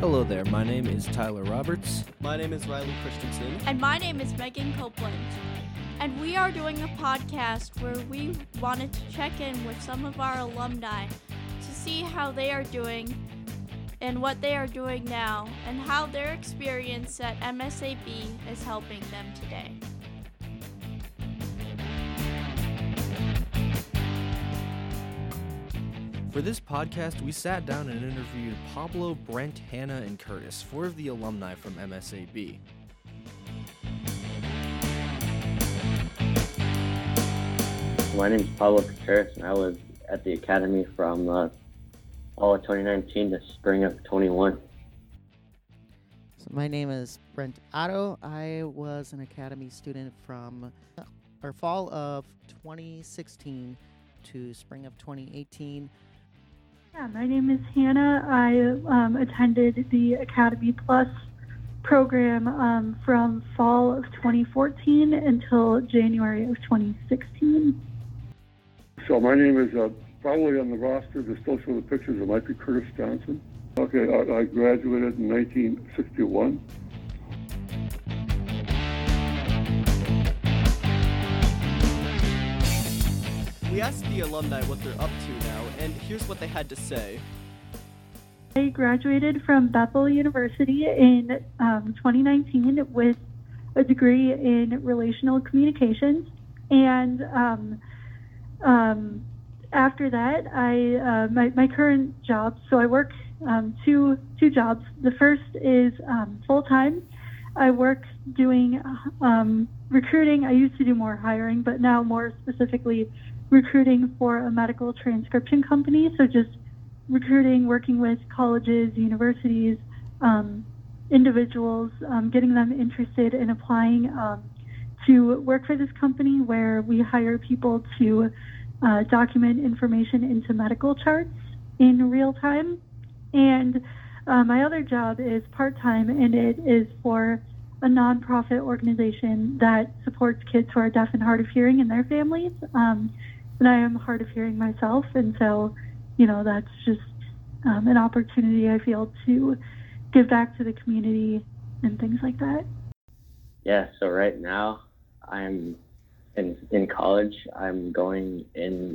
Hello there, my name is Tyler Roberts. My name is Riley Christensen. And my name is Megan Copeland. And we are doing a podcast where we wanted to check in with some of our alumni to see how they are doing and what they are doing now and how their experience at MSAB is helping them today. For this podcast, we sat down and interviewed Pablo, Brent, Hannah, and Curtis, four of the alumni from MSAB. My name is Pablo Contreras, and I was at the Academy from fall of 2019 to spring of 21. So my name is Brent Otto. I was an Academy student from fall of 2016 to spring of 2018. Yeah, my name is Hannah. I attended the Academy Plus program from fall of 2014 until January of 2016. So my name is probably on the roster, just still show the pictures, it might be Curtis Johnson. Okay, I graduated in 1961. We asked the alumni what they're up to now, and here's what they had to say. I graduated from Bethel University in 2019 with a degree in relational communications, and after that, my current job. So I work two jobs. The first is full time. I work doing recruiting. I used to do more hiring, but now more specifically recruiting for a medical transcription company. So just recruiting, working with colleges, universities, individuals, getting them interested in applying to work for this company where we hire people to document information into medical charts in real time. And my other job is part-time, and it is for a nonprofit organization that supports kids who are deaf and hard of hearing and their families. And I am hard of hearing myself, and so, that's just an opportunity I feel to give back to the community and things like that. Yeah, so right now I'm in college. I'm going in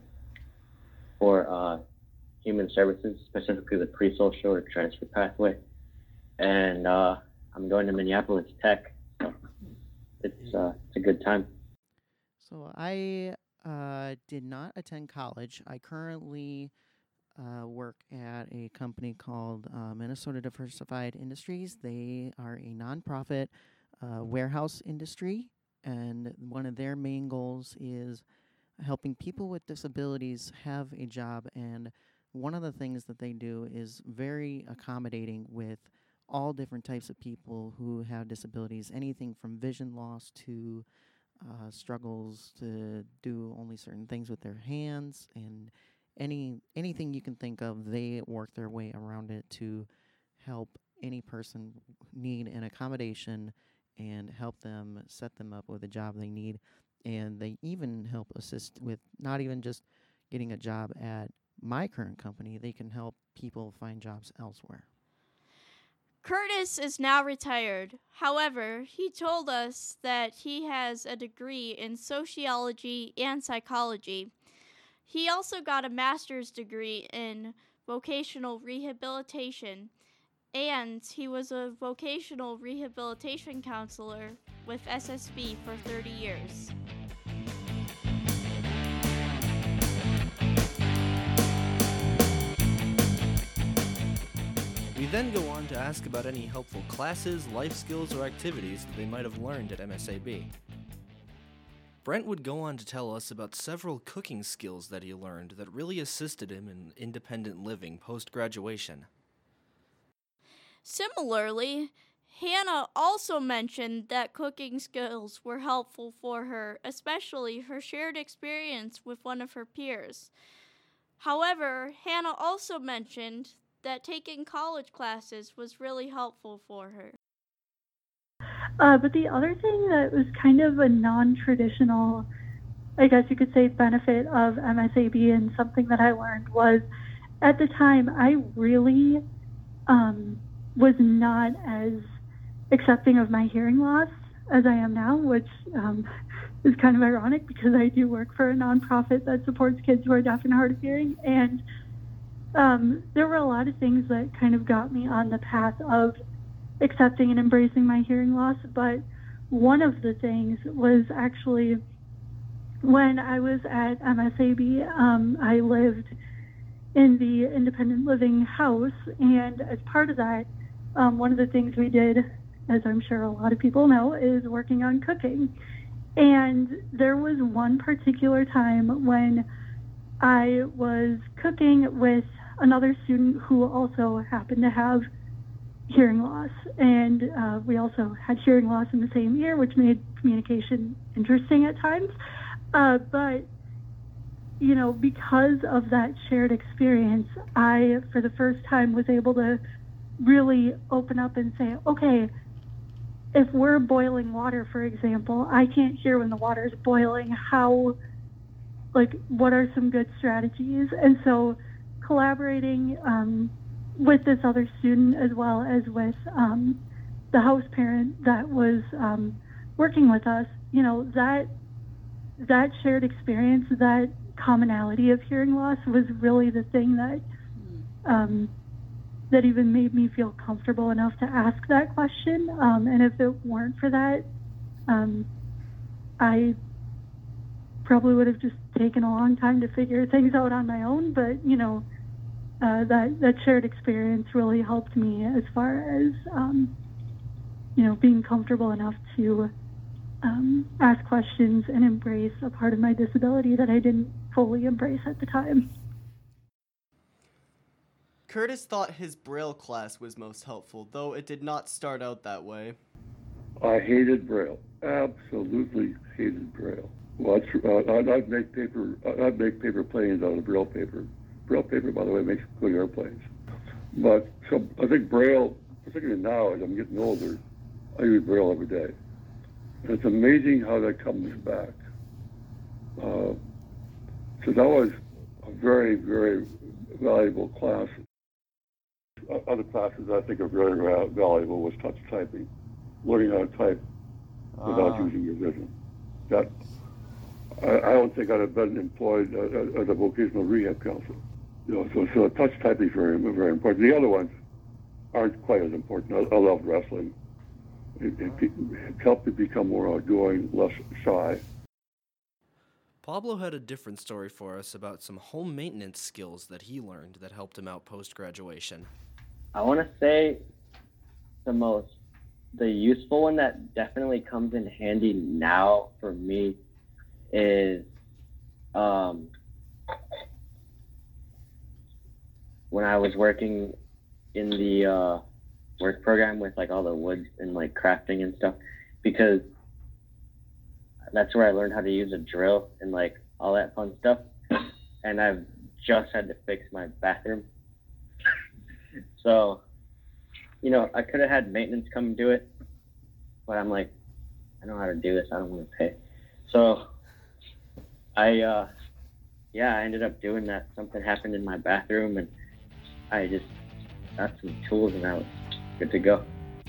for human services, specifically the pre-social or transfer pathway. And I'm going to Minneapolis Tech, so it's a good time. So I did not attend college. I currently work at a company called Minnesota Diversified Industries. They are a nonprofit warehouse industry, and one of their main goals is helping people with disabilities have a job. And one of the things that they do is very accommodating with all different types of people who have disabilities, anything from vision loss to struggles to do only certain things with their hands, and anything you can think of, they work their way around it to help any person need an accommodation and help them set them up with a job they need. And they even help assist with not even just getting a job at my current company, they can help people find jobs elsewhere. Curtis is now retired. However, he told us that he has a degree in sociology and psychology. He also got a master's degree in vocational rehabilitation, and he was a vocational rehabilitation counselor with SSB for 30 years. We then go on to ask about any helpful classes, life skills, or activities that they might have learned at MSAB. Brent would go on to tell us about several cooking skills that he learned that really assisted him in independent living post-graduation. Similarly, Hannah also mentioned that cooking skills were helpful for her, especially her shared experience with one of her peers. However, Hannah also mentioned that taking college classes was really helpful for her. But the other thing that was kind of a non-traditional, I guess you could say, benefit of MSAB and something that I learned was, at the time, I really was not as accepting of my hearing loss as I am now, which is kind of ironic because I do work for a nonprofit that supports kids who are deaf and hard of hearing. And there were a lot of things that kind of got me on the path of accepting and embracing my hearing loss. But one of the things was actually when I was at MSAB, I lived in the independent living house. And as part of that, one of the things we did, as I'm sure a lot of people know, is working on cooking. And there was one particular time when I was cooking with another student who also happened to have hearing loss. And we also had hearing loss in the same ear, which made communication interesting at times. But, you know, because of that shared experience, I, for the first time, was able to really open up and say, okay, if we're boiling water, for example, I can't hear when the water's boiling. What are some good strategies? And so collaborating with this other student as well as with the house parent that was working with us, you know, that shared experience, that commonality of hearing loss was really the thing that that even made me feel comfortable enough to ask that question. And if it weren't for that, I probably would have just taken a long time to figure things out on my own. But, you know, that shared experience really helped me as far as, you know, being comfortable enough to ask questions and embrace a part of my disability that I didn't fully embrace at the time. Curtis thought his Braille class was most helpful, though it did not start out that way. I hated Braille. Absolutely hated Braille. Well, I'd make paper planes out of Braille paper. Braille paper, by the way, makes good airplanes. But so I think Braille, particularly now as I'm getting older, I use Braille every day. And it's amazing how that comes back. So that was a very, very valuable class. Other classes I think are very valuable was touch typing, learning how to type without using your vision. That I don't think I'd have been employed as a vocational rehab counselor. You know, so touch typing is very, very important. The other ones aren't quite as important. I love wrestling. It helped me become more outgoing, less shy. Pablo had a different story for us about some home maintenance skills that he learned that helped him out post-graduation. I want to say the useful one that definitely comes in handy now for me is when I was working in the work program with like all the wood and like crafting and stuff, because that's where I learned how to use a drill and like all that fun stuff. And I've just had to fix my bathroom. So, you know, I could have had maintenance come and do it, but I'm like, I know how to do this. I don't want to pay. So I ended up doing that. Something happened in my bathroom and I just got some tools and I was good to go.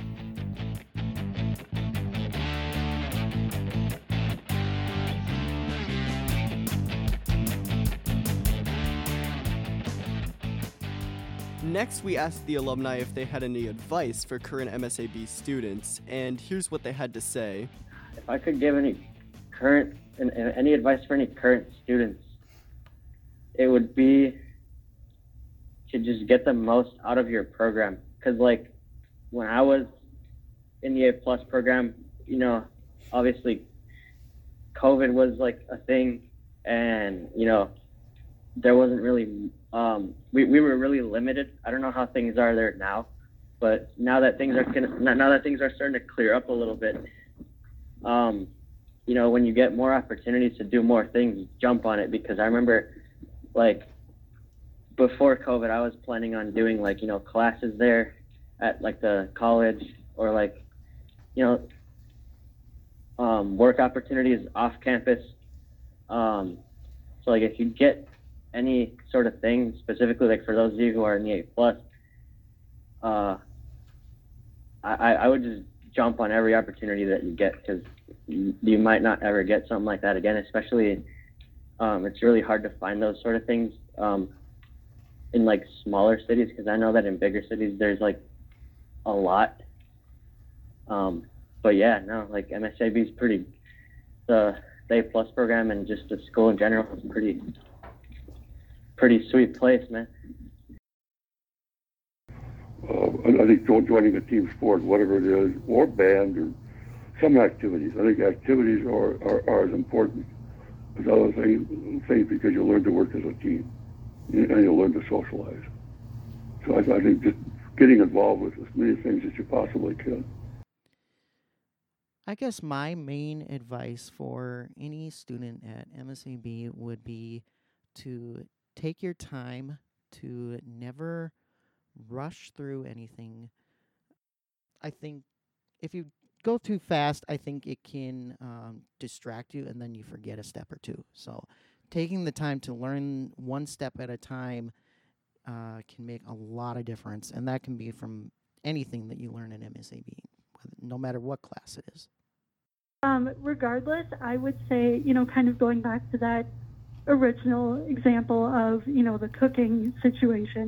Next, we asked the alumni if they had any advice for current MSAB students, and here's what they had to say. If I could give any advice for any current students, it would be to just get the most out of your program. Because, like, when I was in the A+ program, you know, obviously COVID was, like, a thing, and, you know, there wasn't really, we were really limited. I don't know how things are there now, but now that things are starting to clear up a little bit, you know, when you get more opportunities to do more things, jump on it. Because I remember, like, before COVID, I was planning on doing, like, you know, classes there at, like, the college, or, like, you know, work opportunities off campus. So, like, if you get any sort of thing, specifically, like, for those of you who are in the A+, I would just jump on every opportunity that you get, because you might not ever get something like that again. Especially, it's really hard to find those sort of things in like smaller cities, because I know that in bigger cities there's like a lot. But yeah, no, like MSAB is pretty. The A+ program and just the school in general is pretty sweet place, man. I think joining a team sport, whatever it is, or band, or some activities. I think activities are as important as other things, because you learn to work as a team and you learn to socialize. So I think just getting involved with as many things as you possibly can. I guess my main advice for any student at MSAB would be to take your time, to never rush through anything. I think if you go too fast, I think it can distract you, and then you forget a step or two. So taking the time to learn one step at a time can make a lot of difference, and that can be from anything that you learn at MSAB, no matter what class it is. Regardless, I would say, kind of going back to that original example of, the cooking situation,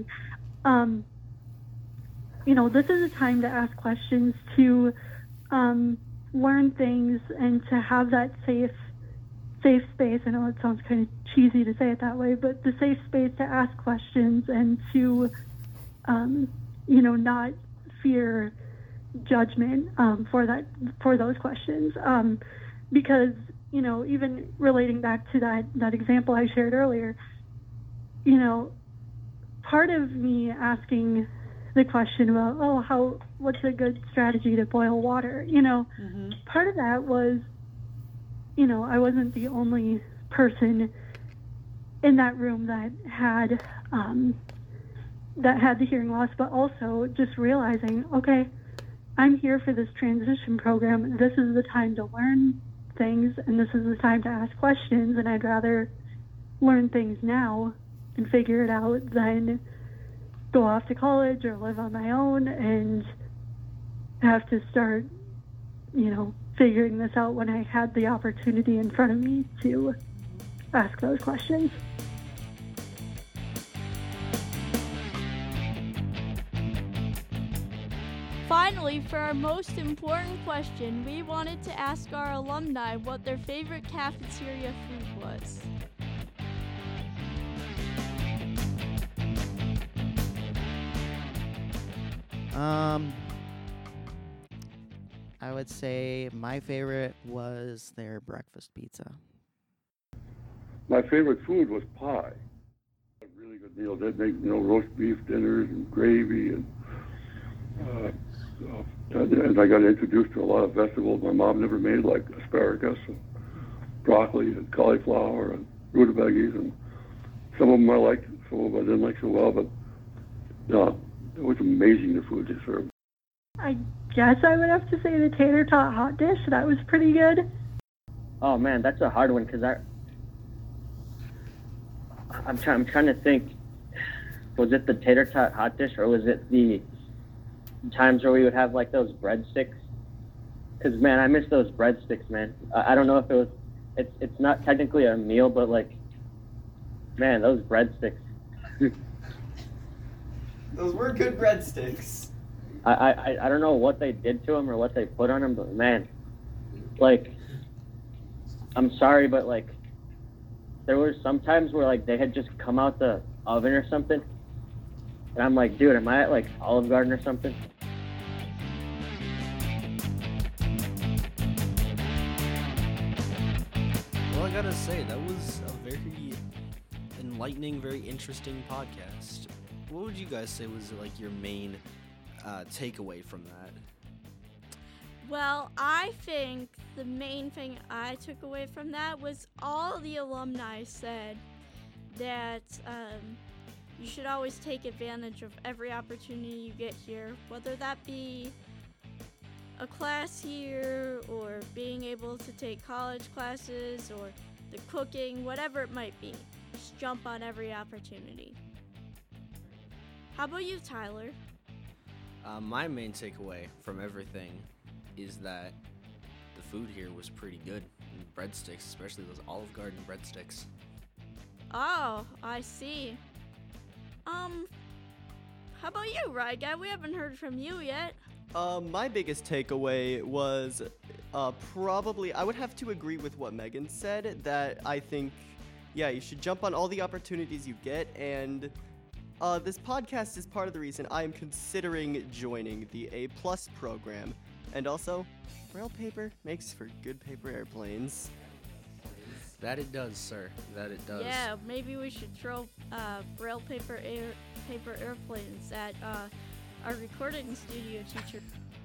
this is a time to ask questions, to learn things, and to have that safe space. I know it sounds kind of cheesy to say it that way, but the safe space to ask questions and to, not fear judgment for those questions, because even relating back to that example I shared earlier, part of me asking the question about what's a good strategy to boil water, part of that was, I wasn't the only person in that room that had the hearing loss, but also just realizing, okay, I'm here for this transition program. This is the time to learn things, and this is the time to ask questions, and I'd rather learn things now and figure it out than go off to college or live on my own and have to start, figuring this out when I had the opportunity in front of me to ask those questions. Finally, for our most important question, we wanted to ask our alumni what their favorite cafeteria food was. I would say my favorite was their breakfast pizza. My favorite food was pie. A really good meal. They'd make roast beef dinners and gravy, and I got introduced to a lot of vegetables my mom never made, like asparagus and broccoli and cauliflower and rutabagas, and some of them I liked, some of them I didn't like so well, but it was amazing, the food they served. I guess I would have to say the tater tot hot dish. That was pretty good. Oh man, that's a hard one, because I'm trying to think. Was it the tater tot hot dish, or was it the times where we would have like those breadsticks? Because man, I miss those breadsticks, man. I don't know if it was. It's not technically a meal, but like, man, those breadsticks. Those were good breadsticks. I don't know what they did to them or what they put on them, but man, like, I'm sorry, but like, there were some times where like they had just come out the oven or something, and I'm like, dude, am I at like Olive Garden or something? Well, I gotta say, that was a very enlightening, very interesting podcast. What would you guys say was like your main takeaway from that? Well, I think the main thing I took away from that was all the alumni said that you should always take advantage of every opportunity you get here, whether that be a class here or being able to take college classes or the cooking, whatever it might be. Just jump on every opportunity. How about you, Tyler? My main takeaway from everything is that the food here was pretty good. And breadsticks, especially those Olive Garden breadsticks. Oh, I see. How about you, Right Guy? We haven't heard from you yet. My biggest takeaway was probably, I would have to agree with what Megan said, that I think, yeah, you should jump on all the opportunities you get, and this podcast is part of the reason I am considering joining the A+ program. And also, Braille paper makes for good paper airplanes. That it does, sir. That it does. Yeah, maybe we should throw Braille paper airplanes at our recording studio teacher.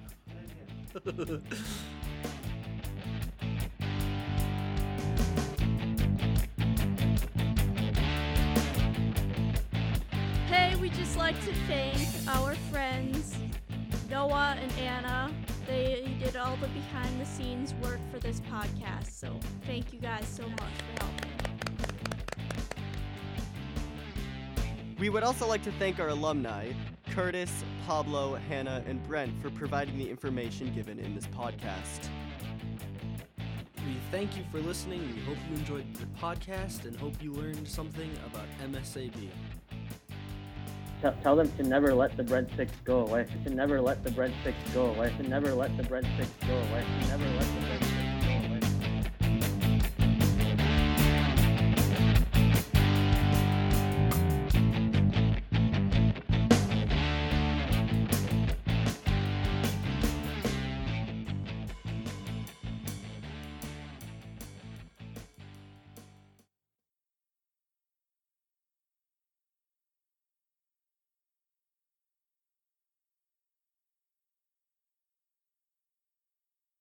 Hey, we just like to thank our friends Noah and Anna. They did all the behind the scenes work for this podcast, so thank you guys so much for helping. We would also like to thank our alumni, Curtis, Pablo, Hannah, and Brent, for providing the information given in this podcast. We thank you for listening. We hope you enjoyed the podcast and hope you learned something about MSAB. Tell them to never let the breadsticks go away. To never let the breadsticks go away. To never let the breadsticks go away. To never let the breadsticks